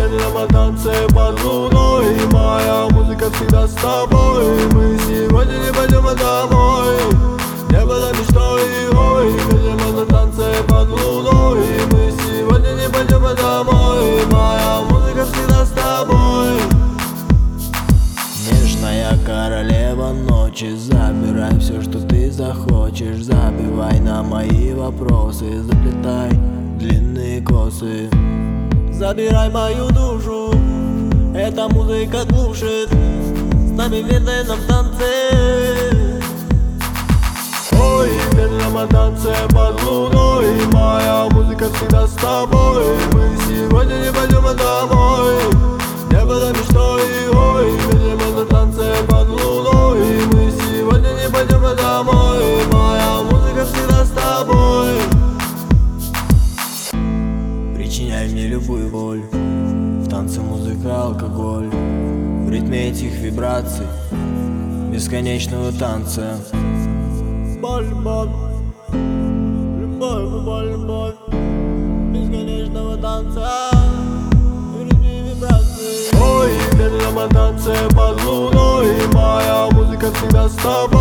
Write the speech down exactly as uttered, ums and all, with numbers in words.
медленном танце под луной. Моя музыка всегда с тобой. Мы сегодня не пойдем домой. Не было мечтой, ой, в медленном танце под луной. Мы сегодня не пойдем домой. Моя музыка всегда с тобой. Нежная королева ночи, забирай все, что ты захочешь. Забивай на мои вопросы, заплетай длинные косы. Забирай мою душу, эта музыка глушит. С нами в медленном танце. Ой, в медленном танце под луной. Моя музыка всегда с тобой. Мы сегодня не пойдем домой. Не было мечтой, ой, в медленном танце под луной. Мы сегодня не пойдем домой. Моя музыка всегда с тобой. Причиняй мне любую боль, в танце музыка, алкоголь. В ритме этих вибраций, бесконечного танца. Боль, боль, любовь, боль, любовь, бесконечного танца. В ритме вибраций. Ой, в медленном танце под луной. Моя музыка всегда с тобой.